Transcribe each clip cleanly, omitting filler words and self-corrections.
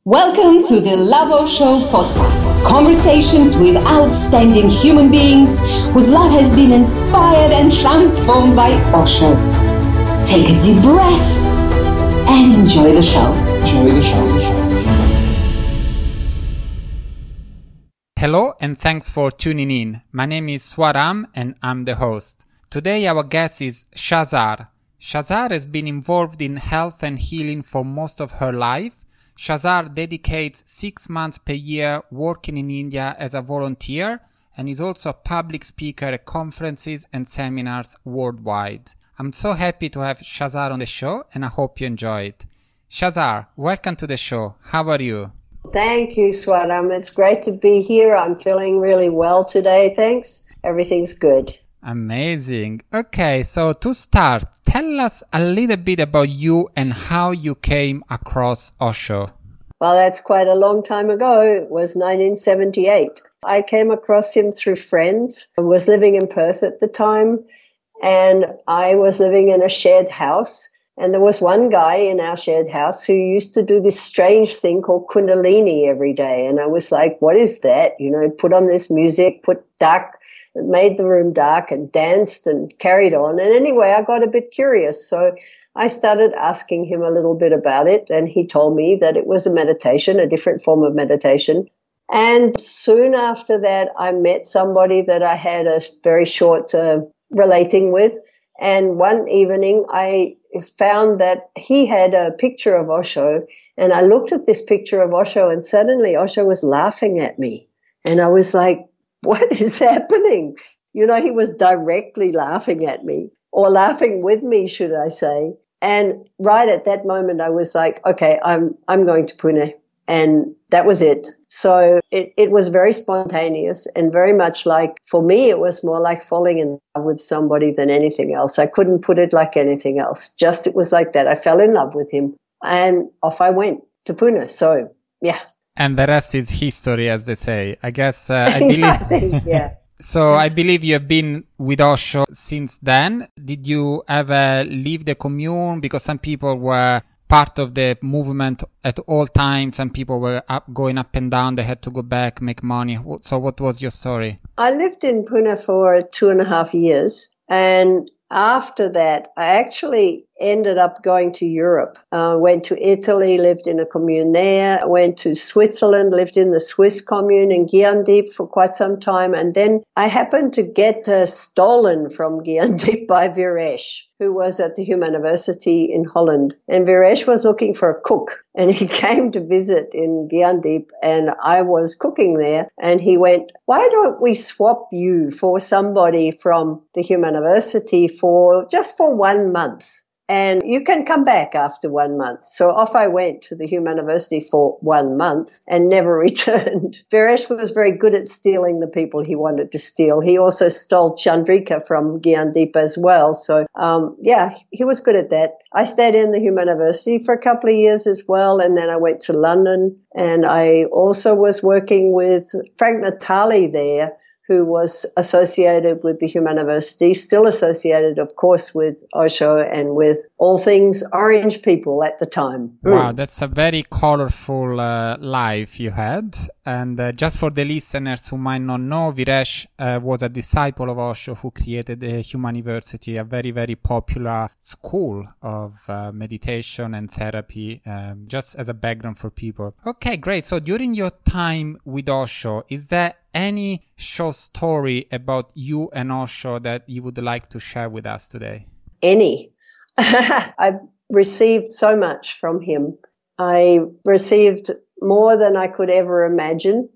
Welcome to the Love Osho podcast. Conversations with outstanding human beings whose love has been inspired and transformed by Osho. Take a deep breath and enjoy the show. Hello and thanks for tuning in. My name is Swaram and I'm the host. Today our guest is Shazar. Shazar has been involved in health and healing for most of her life. Shazar dedicates 6 months per year working in India as a volunteer and is also a public speaker at conferences and seminars worldwide. I'm so happy to have Shazar on the show and I hope you enjoy it. Shazar, welcome to the show. How are you? Thank you, Swaram. It's great to be here. I'm feeling really well today, thanks. Everything's good. Amazing. Okay, so to start, tell us a little bit about you and how you came across Osho. Well, that's quite a long time ago. It was 1978. I came across him through friends. I was living in Perth at the time, and I was living in a shared house. And there was one guy in our shared house who used to do this strange thing called Kundalini every day. And I was like, what is that? You know, put on this music, made the room dark and danced and carried on. And anyway, I got a bit curious. So I started asking him a little bit about it. And he told me that it was a meditation, a different form of meditation. And soon after that, I met somebody that I had a very short relating with. And one evening, I found that he had a picture of Osho. And I looked at this picture of Osho and suddenly Osho was laughing at me. And I was like, what is happening? You know, he was directly laughing at me, or laughing with me, should I say. And right at that moment, I was like, okay, I'm going to Pune. And that was it. So it was very spontaneous and very much like, for me, it was more like falling in love with somebody than anything else. I couldn't put it like anything else. Just it was like that. I fell in love with him and off I went to Pune. So, yeah. And the rest is history, as they say. I guess I believe. Yeah. So I believe you have been with Osho since then. Did you ever leave the commune? Because some people were part of the movement at all times. Some people were going up and down. They had to go back, make money. So what was your story? I lived in Pune for 2.5 years. And after that, I actually ended up going to Europe. Went to Italy, lived in a commune there. Went to Switzerland, lived in the Swiss commune in Giandeep for quite some time. And then I happened to get stolen from Giandeep by Viresh, who was at the University in Holland. And Viresh was looking for a cook. And he came to visit in Giandeep and I was cooking there. And he went, why don't we swap you for somebody from the University just for 1 month? And you can come back after 1 month. So off I went to the University for 1 month and never returned. Viresh was very good at stealing the people he wanted to steal. He also stole Chandrika from Giandeep as well. So, he was good at that. I stayed in the University for a couple of years as well. And then I went to London and I also was working with Frank Natali there, who was associated with the University, still associated, of course, with Osho and with all things Orange people at the time. Wow, that's a very colorful life you had. And just for the listeners who might not know, Viresh was a disciple of Osho who created the University, a very, very popular school of meditation and therapy, just as a background for people. Okay, great. So during your time with Osho, is there any short story about you and Osho that you would like to share with us today? Any. I've received so much from him. I received more than I could ever imagine.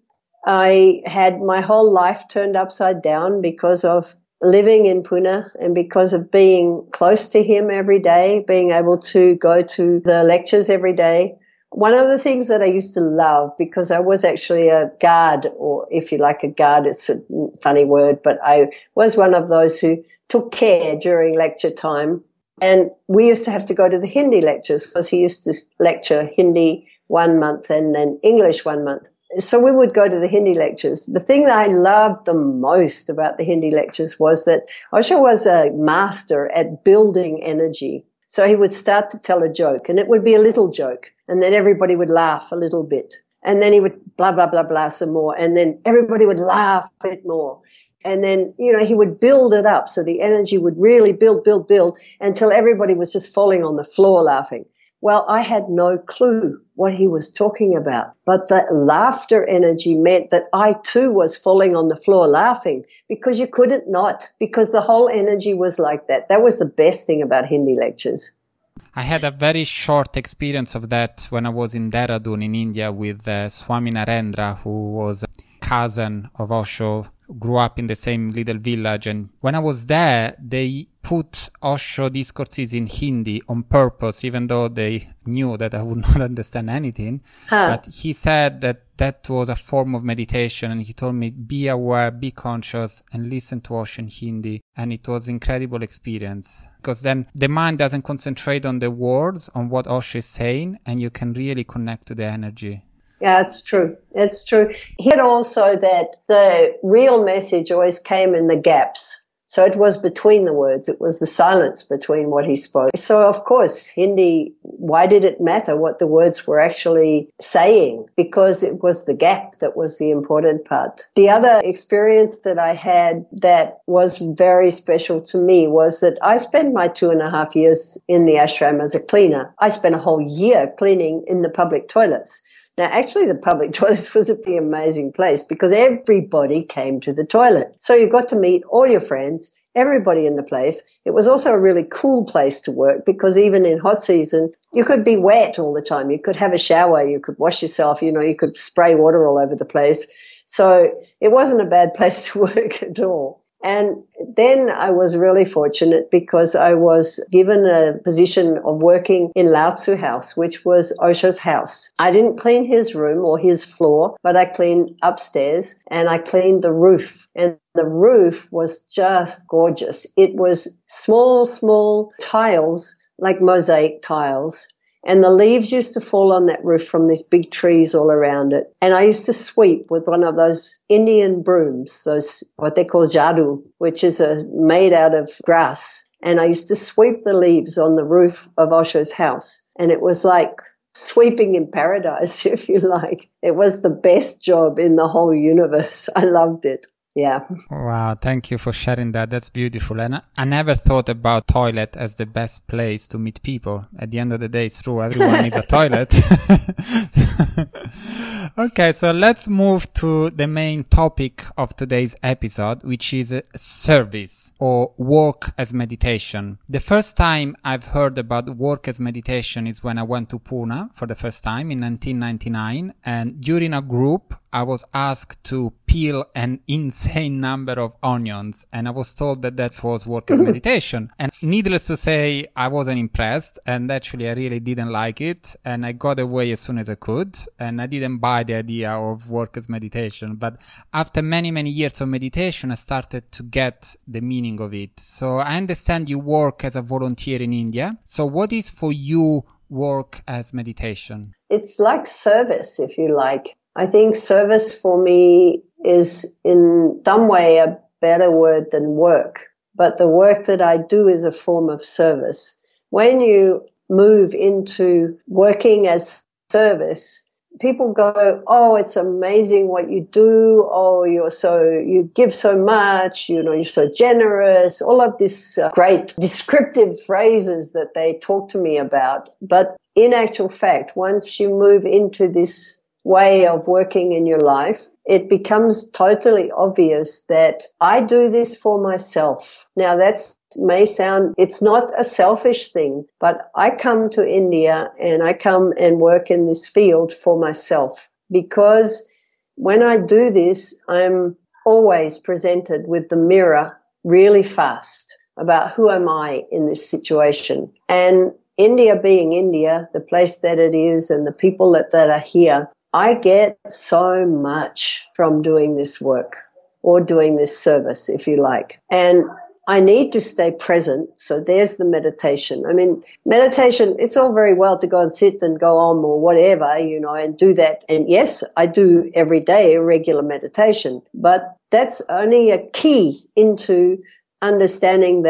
I had my whole life turned upside down because of living in Pune and because of being close to him every day, being able to go to the lectures every day. One of the things that I used to love, because I was actually a guard, or if you like a guard, it's a funny word, but I was one of those who took care during lecture time. And we used to have to go to the Hindi lectures because he used to lecture Hindi 1 month and then English 1 month. So we would go to the Hindi lectures. The thing that I loved the most about the Hindi lectures was that Osho was a master at building energy. So he would start to tell a joke, and it would be a little joke. And then everybody would laugh a little bit. And then he would blah, blah, blah, blah some more. And then everybody would laugh a bit more. And then, he would build it up. So the energy would really build until everybody was just falling on the floor laughing. Well, I had no clue what he was talking about. But the laughter energy meant that I too was falling on the floor laughing because you couldn't not, because the whole energy was like that. That was the best thing about Hindi lectures. I had a very short experience of that when I was in Dehradun in India with Swami Narendra, who was a cousin of Osho, grew up in the same little village. And when I was there, they put Osho discourses in Hindi on purpose, even though they knew that I would not understand anything. But he said that was a form of meditation. And he told me, be aware, be conscious, and listen to Osho in Hindi. And it was an incredible experience. Because then the mind doesn't concentrate on the words, on what Osho is saying, and you can really connect to the energy. Yeah, it's true. It's true. He had also that the real message always came in the gaps. So it was between the words. It was the silence between what he spoke. So, of course, Hindi, why did it matter what the words were actually saying? Because it was the gap that was the important part. The other experience that I had that was very special to me was that I spent my 2.5 years in the ashram as a cleaner. I spent a whole year cleaning in the public toilets. Now, actually, the public toilets was a pretty amazing place because everybody came to the toilet. So you got to meet all your friends, everybody in the place. It was also a really cool place to work because even in hot season, you could be wet all the time. You could have a shower. You could wash yourself. You could spray water all over the place. So it wasn't a bad place to work at all. And then I was really fortunate because I was given a position of working in Lao Tzu House, which was Osho's house. I didn't clean his room or his floor, but I cleaned upstairs and I cleaned the roof. And the roof was just gorgeous. It was small tiles, like mosaic tiles. And the leaves used to fall on that roof from these big trees all around it. And I used to sweep with one of those Indian brooms, those what they call jadu, which is made out of grass. And I used to sweep the leaves on the roof of Osho's house. And it was like sweeping in paradise, if you like. It was the best job in the whole universe. I loved it. Yeah. Wow. Thank you for sharing that. That's beautiful. And I never thought about toilet as the best place to meet people. At the end of the day, it's true. Everyone needs a toilet. Okay. So let's move to the main topic of today's episode, which is service or work as meditation. The first time I've heard about work as meditation is when I went to Pune for the first time in 1999. And during a group, I was asked to peel an insane number of onions, and I was told that was work as meditation. And needless to say, I wasn't impressed, and actually I really didn't like it, and I got away as soon as I could, and I didn't buy the idea of work as meditation. But after many, many years of meditation, I started to get the meaning of it. So I understand you work as a volunteer in India. So what is for you work as meditation? It's like service, if you like. I think service for me is in some way a better word than work, but the work that I do is a form of service. When you move into working as service, people go, oh, it's amazing what you do. Oh, you give so much, you're so generous, all of these great descriptive phrases that they talk to me about. But in actual fact, once you move into this way of working in your life, it becomes totally obvious that I do this for myself. Now may sound, it's not a selfish thing, but I come to India and I come and work in this field for myself because when I do this, I'm always presented with the mirror really fast about who am I in this situation. And India being India, the place that it is and the people that are here, I get so much from doing this work or doing this service, if you like. And I need to stay present. So there's the meditation. I mean, meditation, it's all very well to go and sit and go on or whatever, and do that. And yes, I do every day a regular meditation, but that's only a key into understanding that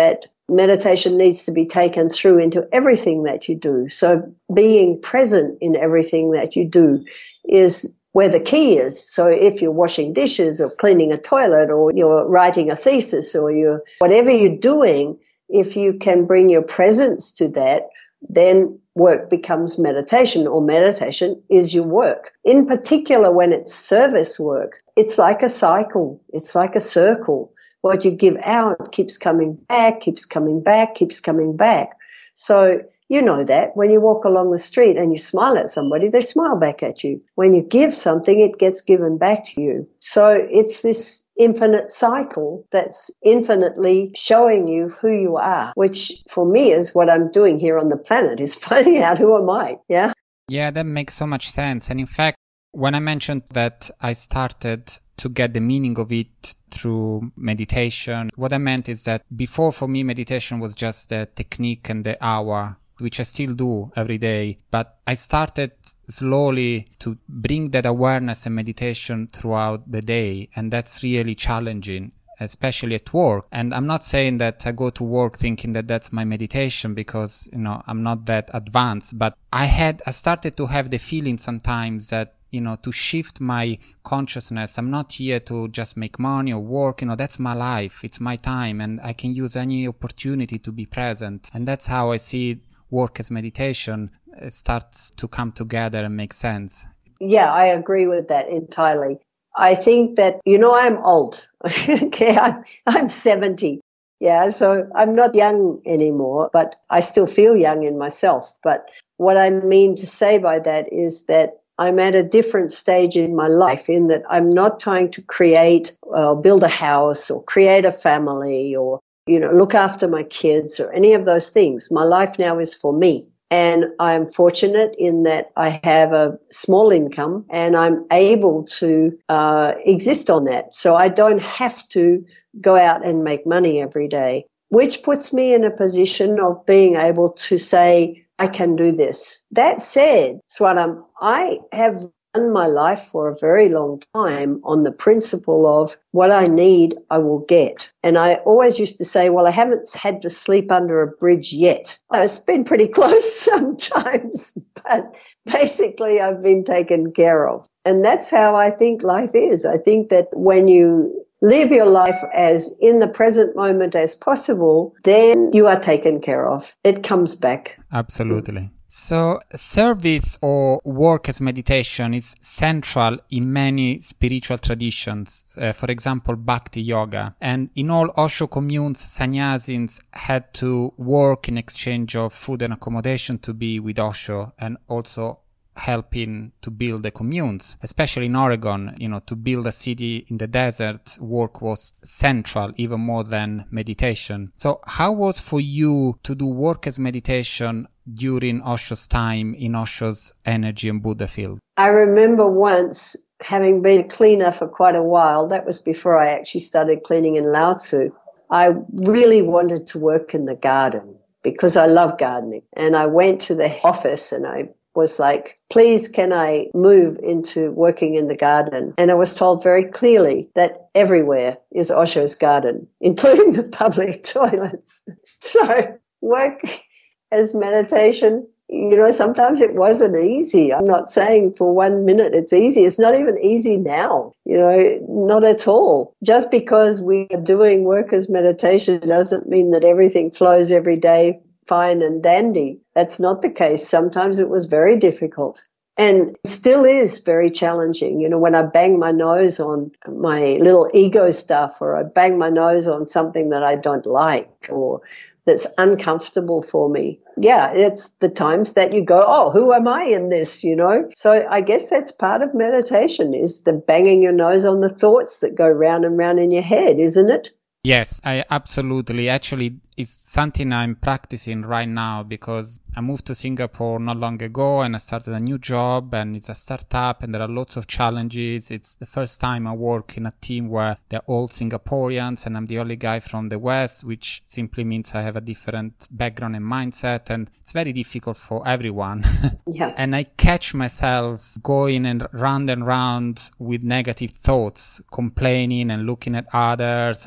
meditation needs to be taken through into everything that you do. So being present in everything that you do is where the key is. So if you're washing dishes or cleaning a toilet or you're writing a thesis or whatever you're doing, if you can bring your presence to that, then work becomes meditation, or meditation is your work. In particular, when it's service work, it's like a cycle. It's like a circle. What you give out keeps coming back, keeps coming back, keeps coming back. So you know that when you walk along the street and you smile at somebody, they smile back at you. When you give something, it gets given back to you. So it's this infinite cycle that's infinitely showing you who you are, which for me is what I'm doing here on the planet, is finding out who am I, yeah? Yeah, that makes so much sense. And in fact, when I mentioned that I started to get the meaning of it through meditation, what I meant is that before, for me, meditation was just the technique and the hour, which I still do every day. But I started slowly to bring that awareness and meditation throughout the day. And that's really challenging, especially at work. And I'm not saying that I go to work thinking that that's my meditation, because, I'm not that advanced. But I started to have the feeling sometimes that, to shift my consciousness. I'm not here to just make money or work. That's my life. It's my time, and I can use any opportunity to be present. And that's how I see work as meditation. It starts to come together and make sense. Yeah, I agree with that entirely. I think that, I'm old. Okay, I'm 70. Yeah, so I'm not young anymore, but I still feel young in myself. But what I mean to say by that is that I'm at a different stage in my life, in that I'm not trying to build a house or create a family or, look after my kids or any of those things. My life now is for me. And I'm fortunate in that I have a small income and I'm able to exist on that. So I don't have to go out and make money every day, which puts me in a position of being able to say, I can do this. That said, Swaram, I have run my life for a very long time on the principle of what I need, I will get. And I always used to say, well, I haven't had to sleep under a bridge yet. It's been pretty close sometimes, but basically I've been taken care of. And that's how I think life is. I think that when you live your life as in the present moment as possible, then you are taken care of. It comes back. Absolutely. So service or work as meditation is central in many spiritual traditions, for example, Bhakti Yoga. And in all Osho communes, sannyasis had to work in exchange of food and accommodation to be with Osho, and also helping to build the communes, especially in Oregon. To build a city in the desert, work was central, even more than meditation. So how was for you to do work as meditation during Osho's time in Osho's energy and Buddha field? I remember once having been a cleaner for quite a while. That was before I actually started cleaning in Lao Tzu. I really wanted to work in the garden because I love gardening. And I went to the office and I was like, please, can I move into working in the garden? And I was told very clearly that everywhere is Osho's garden, including the public toilets. So work as meditation, sometimes it wasn't easy. I'm not saying for 1 minute it's easy. It's not even easy now, not at all. Just because we are doing work as meditation doesn't mean that everything flows every day fine and dandy. That's not the case. Sometimes it was very difficult and it still is very challenging. When I bang my nose on my little ego stuff, or I bang my nose on something that I don't like or that's uncomfortable for me. Yeah, it's the times that you go, oh, who am I in this, So I guess that's part of meditation, is the banging your nose on the thoughts that go round and round in your head, isn't it? Yes, I absolutely. Actually, it's something I'm practicing right now because I moved to Singapore not long ago and I started a new job, and it's a startup and there are lots of challenges. It's the first time I work in a team where they're all Singaporeans and I'm the only guy from the West, which simply means I have a different background and mindset, and it's very difficult for everyone. Yeah. And I catch myself going and round with negative thoughts, complaining and looking at others and why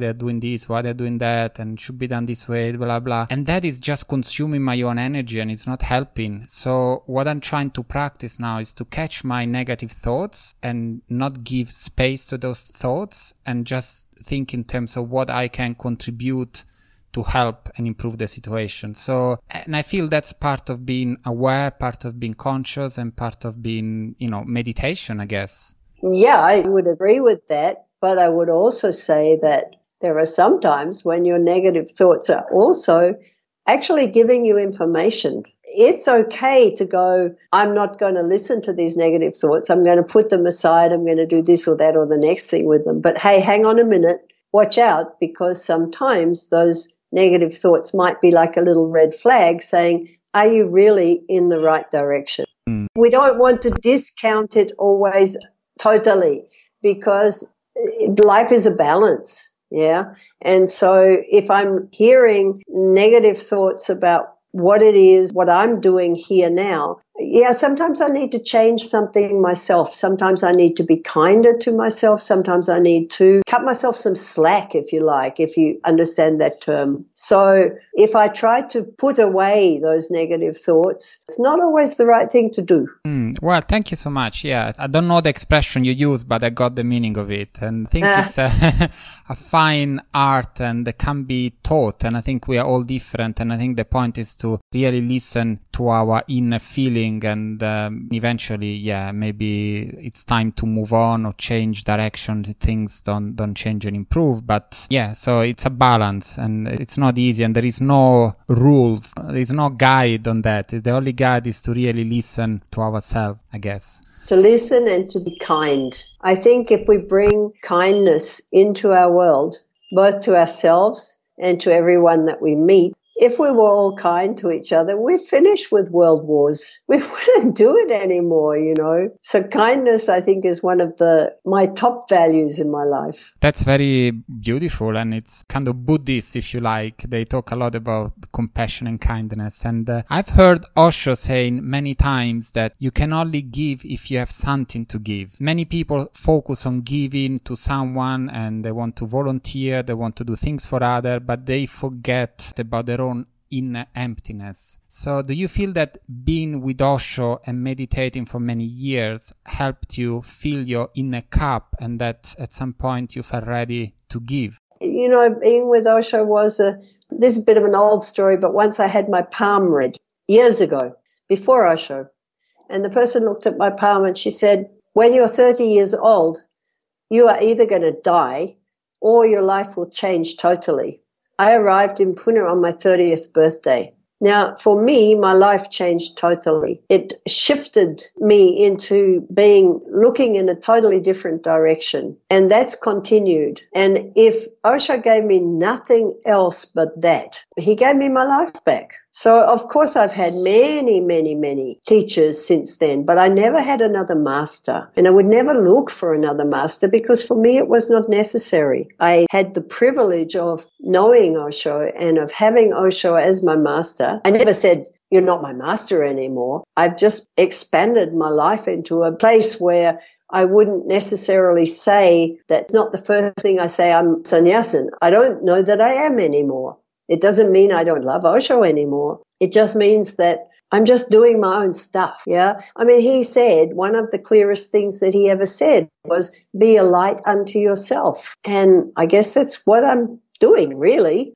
they're doing this, why they're doing that, and should be done this way, blah, blah. And that is just consuming my own energy and it's not helping. So what I'm trying to practice now is to catch my negative thoughts and not give space to those thoughts and just think in terms of what I can contribute to help and improve the situation. So, and I feel that's part of being aware, part of being conscious, and part of being, meditation, I guess. Yeah, I would agree with that. But I would also say that there are some times when your negative thoughts are also actually giving you information. It's okay to go, I'm not going to listen to these negative thoughts. I'm going to put them aside. I'm going to do this or that or the next thing with them. But hey, hang on a minute. Watch out, because sometimes those negative thoughts might be like a little red flag saying, are you really in the right direction? We don't want to discount it always totally, because life is a balance. Yeah. And so if I'm hearing negative thoughts about what it is, what I'm doing here now, yeah, sometimes I need to change something myself. Sometimes I need to be kinder to myself. Sometimes I need to cut myself some slack, if you like, if you understand that term. So if I try to put away those negative thoughts, it's not always the right thing to do. Well, thank you so much. Yeah, I don't know the expression you use, but I got the meaning of it. And I think it's a fine art and it can be taught. And I think we are all different. And I think the point is to really listen to our inner feeling. And eventually, maybe it's time to move on or change direction. Things don't change and improve. But yeah, so it's a balance and it's not easy and there is no rules. There's no guide on that. The only guide is to really listen to ourselves, I guess. To listen and to be kind. I think if we bring kindness into our world, both to ourselves and to everyone that we meet, if we were all kind to each other, we'd finish with world wars. We wouldn't do it anymore, So kindness, I think, is one of my top values in my life. That's very beautiful, and it's kind of Buddhist, if you like. They talk a lot about compassion and kindness. And I've heard Osho saying many times that you can only give if you have something to give. Many people focus on giving to someone and they want to volunteer, they want to do things for others, but they forget about their own inner emptiness. So do you feel that being with Osho and meditating for many years helped you fill your inner cup and that at some point you felt ready to give? Being with Osho was this is a bit of an old story, but once I had my palm read years ago, before Osho, and the person looked at my palm and she said, when you're 30 years old, you are either going to die or your life will change totally. I arrived in Pune on my 30th birthday. Now, for me, my life changed totally. It shifted me into looking in a totally different direction. And that's continued. And if Osho gave me nothing else but that, he gave me my life back. So, of course, I've had many, many, many teachers since then, but I never had another master. And I would never look for another master because for me it was not necessary. I had the privilege of knowing Osho and of having Osho as my master. I never said, you're not my master anymore. I've just expanded my life into a place where I wouldn't necessarily say that's not the first thing I say, I'm sannyasin. I don't know that I am anymore. It doesn't mean I don't love Osho anymore. It just means that I'm just doing my own stuff, yeah? I mean, he said, one of the clearest things that he ever said was, be a light unto yourself. And I guess that's what I'm doing, really.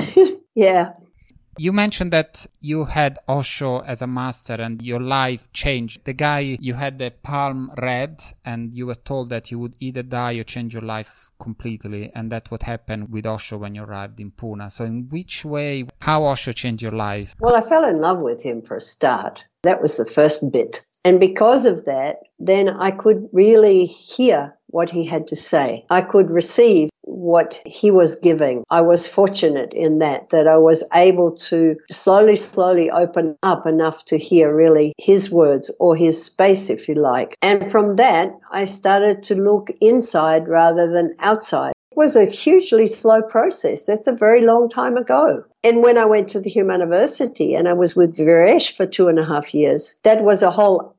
Yeah. You mentioned that you had Osho as a master and your life changed. The guy, you had the palm read and you were told that you would either die or change your life completely. And that's what happened with Osho when you arrived in Pune. So in which way, how Osho changed your life? Well, I fell in love with him for a start. That was the first bit. And because of that, then I could really hear what he had to say. I could receive what he was giving. I was fortunate in that I was able to slowly open up enough to hear really his words or his space, if you like. And from that, I started to look inside rather than outside. It was a hugely slow process. That's a very long time ago. And when I went to the Humaniversity and I was with Viresh for 2.5 years, that was a whole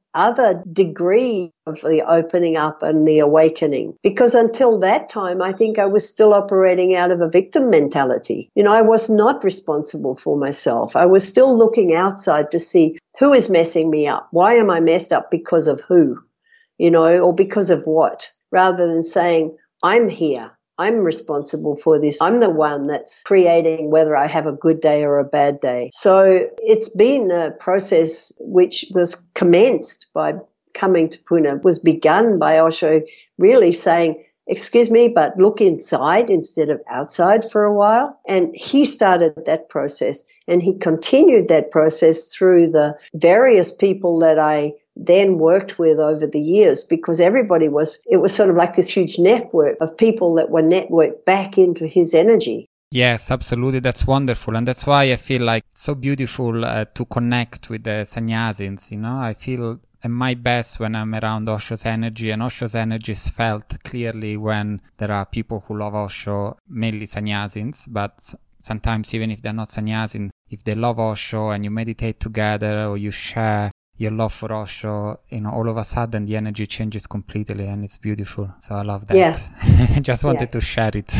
other degree of the opening up and the awakening. Because until that time, I think I was still operating out of a victim mentality. I was not responsible for myself. I was still looking outside to see who is messing me up. Why am I messed up? Because of who, or because of what, rather than saying, I'm here. I'm responsible for this. I'm the one that's creating whether I have a good day or a bad day. So it's been a process which was commenced by coming to Pune, was begun by Osho really saying, excuse me, but look inside instead of outside for a while. And he started that process, and he continued that process through the various people that I then worked with over the years, because it was sort of like this huge network of people that were networked back into his energy. Yes, absolutely. That's wonderful. And that's why I feel like it's so beautiful to connect with the sannyasins. I feel at my best when I'm around Osho's energy, and Osho's energy is felt clearly when there are people who love Osho, mainly sannyasins, but sometimes even if they're not sannyasin, if they love Osho and you meditate together or you share your love for Osho, all of a sudden the energy changes completely, and it's beautiful. So I love that. Yeah. I just wanted to share it.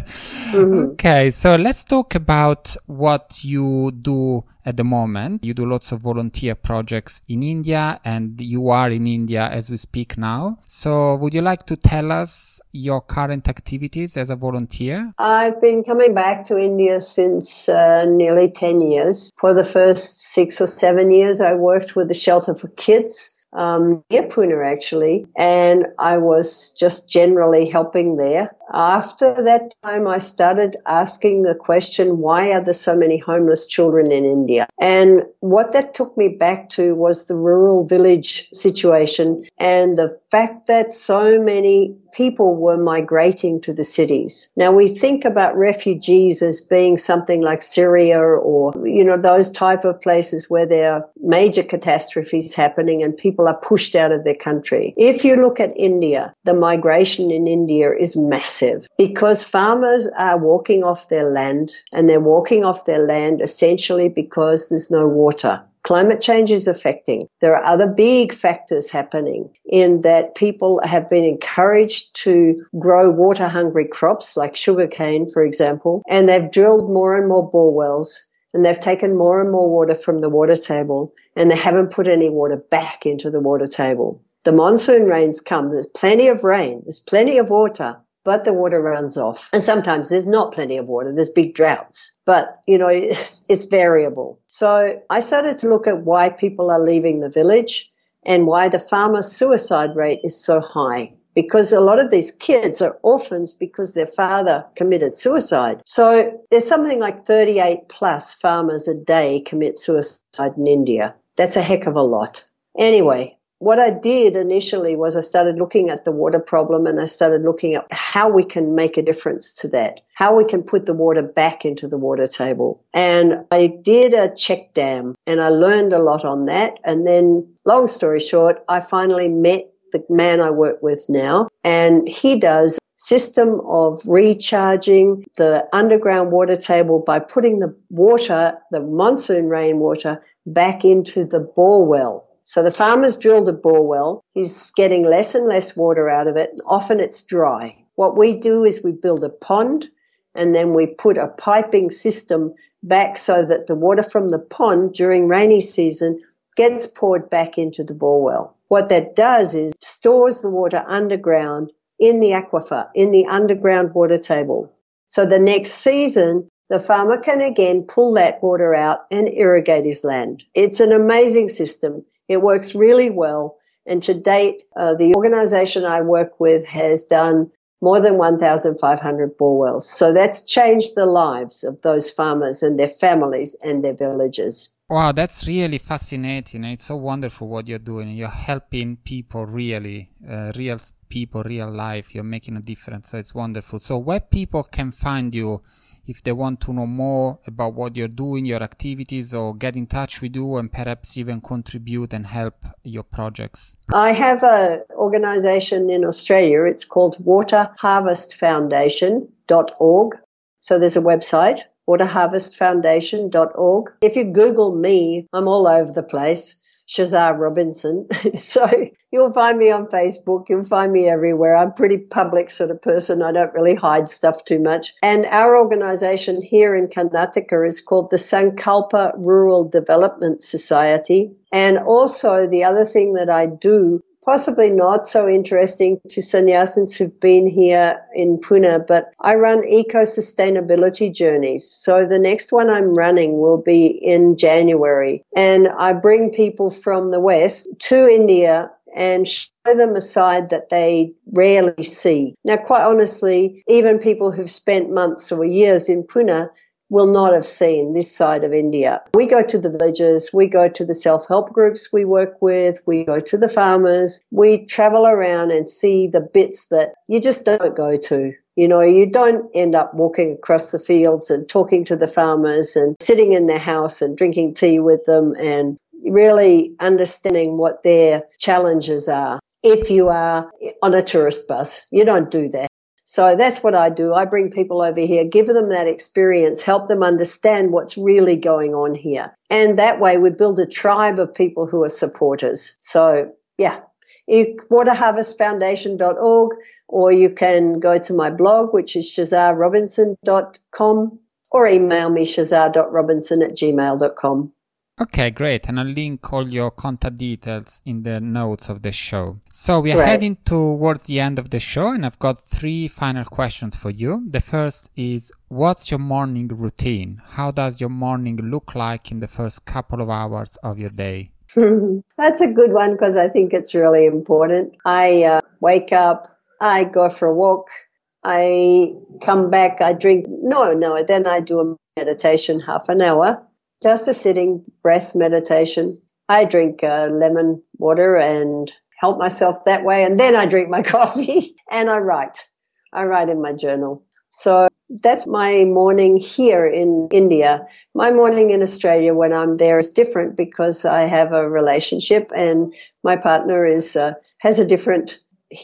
Okay, so let's talk about what you do at the moment. You do lots of volunteer projects in India, and you are in India as we speak now. So would you like to tell us your current activities as a volunteer? I've been coming back to India since nearly 10 years. For the first 6 or 7 years, I worked with the shelter for kids near Pune, actually, and I was just generally helping there. After that time, I started asking the question, why are there so many homeless children in India? And what that took me back to was the rural village situation and the fact that so many people were migrating to the cities. Now, we think about refugees as being something like Syria or, those type of places where there are major catastrophes happening and people are pushed out of their country. If you look at India, the migration in India is massive because farmers are walking off their land, and they're walking off their land essentially because there's no water. Climate change is affecting. There are other big factors happening in that people have been encouraged to grow water-hungry crops like sugarcane, for example, and they've drilled more and more bore wells, and they've taken more and more water from the water table, and they haven't put any water back into the water table. The monsoon rains come. There's plenty of rain. There's plenty of water, but the water runs off. And sometimes there's not plenty of water. There's big droughts. But, it's variable. So I started to look at why people are leaving the village and why the farmer suicide rate is so high. Because a lot of these kids are orphans because their father committed suicide. So there's something like 38 plus farmers a day commit suicide in India. That's a heck of a lot. Anyway, what I did initially was I started looking at the water problem, and I started looking at how we can make a difference to that, how we can put the water back into the water table. And I did a check dam, and I learned a lot on that. And then, long story short, I finally met the man I work with now, and he does system of recharging the underground water table by putting the water, the monsoon rainwater, back into the bore well. So the farmer's drilled a bore well. He's getting less and less water out of it, and often it's dry. What we do is we build a pond, and then we put a piping system back so that the water from the pond during rainy season gets poured back into the bore well. What that does is stores the water underground in the aquifer, in the underground water table. So the next season, the farmer can again pull that water out and irrigate his land. It's an amazing system. It works really well. And to date, the organization I work with has done more than 1,500 bore wells. So that's changed the lives of those farmers and their families and their villages. Wow, that's really fascinating. It's so wonderful what you're doing. You're helping people really, real people, real life. You're making a difference. So it's wonderful. So where people can find you if they want to know more about what you're doing, your activities, or get in touch with you and perhaps even contribute and help your projects? I have an organization in Australia. It's called waterharvestfoundation.org. So there's a website, waterharvestfoundation.org. If you Google me, I'm all over the place. Shazar Robinson. So you'll find me on Facebook. You'll find me everywhere. I'm a pretty public sort of person. I don't really hide stuff too much. And our organization here in Karnataka is called the Sankalpa Rural Development Society. And also the other thing that I do, possibly not so interesting to sannyasins who've been here in Pune, but I run eco-sustainability journeys. So the next one I'm running will be in January. And I bring people from the West to India and show them a side that they rarely see. Now, quite honestly, even people who've spent months or years in Pune will not have seen this side of India. We go to the villages, we go to the self-help groups we work with, we go to the farmers, we travel around and see the bits that you just don't go to. You know, you don't end up walking across the fields and talking to the farmers and sitting in their house and drinking tea with them and really understanding what their challenges are. If you are on a tourist bus, you don't do that. So that's what I do. I bring people over here, give them that experience, help them understand what's really going on here. And that way we build a tribe of people who are supporters. So, yeah, waterharvestfoundation.org, or you can go to my blog, which is shazarrobinson.com, or email me shazar.robinson@gmail.com. Okay, great. And I'll link all your contact details in the notes of the show. So we are heading towards the end of the show, and I've got 3 final questions for you. The first is, what's your morning routine? How does your morning look like in the first couple of hours of your day? That's a good one because I think it's really important. I wake up, I go for a walk, I come back, I drink, then I do a meditation, half an hour. Just a sitting breath meditation. I drink lemon water and help myself that way. And then I drink my coffee and I write. I write in my journal. So that's my morning here in India. My morning in Australia when I'm there is different because I have a relationship and my partner has a different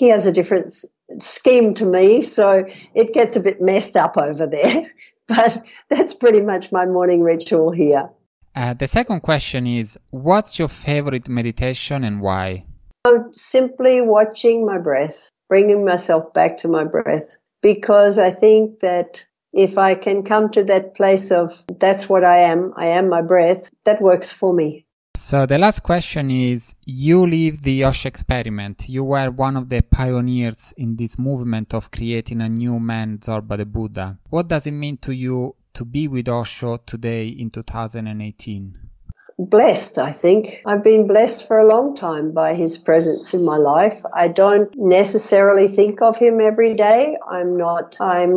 scheme to me. So it gets a bit messed up over there. But that's pretty much my morning ritual here. The second question is, what's your favorite meditation and why? I'm simply watching my breath, bringing myself back to my breath, because I think that if I can come to that place of that's what I am my breath, that works for me. So the last question is, you live the Osho experiment. You were one of the pioneers in this movement of creating a new man, Zorba the Buddha. What does it mean to you to be with Osho today in 2018? Blessed, I think. I've been blessed for a long time by his presence in my life. I don't necessarily think of him every day. I'm not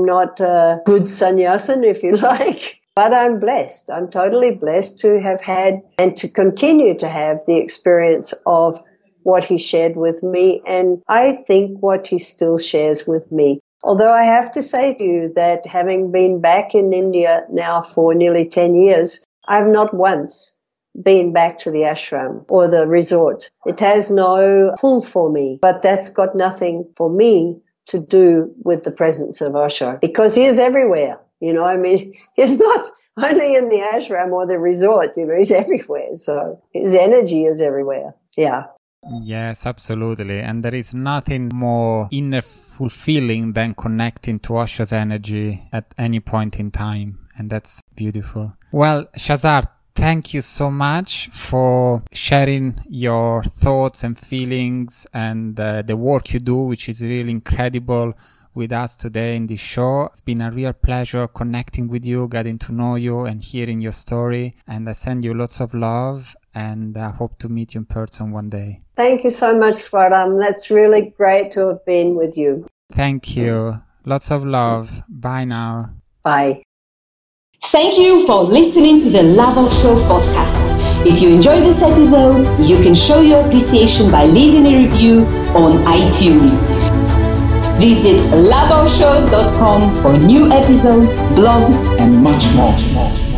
a good sannyasin, if you like. But I'm blessed. I'm totally blessed to have had and to continue to have the experience of what he shared with me, and I think what he still shares with me. Although I have to say to you that having been back in India now for nearly 10 years, I've not once been back to the ashram or the resort. It has no pull for me, but that's got nothing for me to do with the presence of Osho, because he is everywhere. You know, I mean, he's not only in the ashram or the resort, you know, he's everywhere. So his energy is everywhere. Yeah. Yes, absolutely. And there is nothing more inner fulfilling than connecting to Osho's energy at any point in time. And that's beautiful. Well, Shazar, thank you so much for sharing your thoughts and feelings and the work you do, which is really incredible, with us today in this show. It's been a real pleasure connecting with you, getting to know you and hearing your story. And I send you lots of love and I hope to meet you in person one day. Thank you so much, Swaram. That's really great to have been with you. Thank you. Lots of love. Bye now. Bye. Thank you for listening to the Love Osho podcast. If you enjoyed this episode, you can show your appreciation by leaving a review on iTunes. Visit loveosho.com for new episodes, blogs, and much more.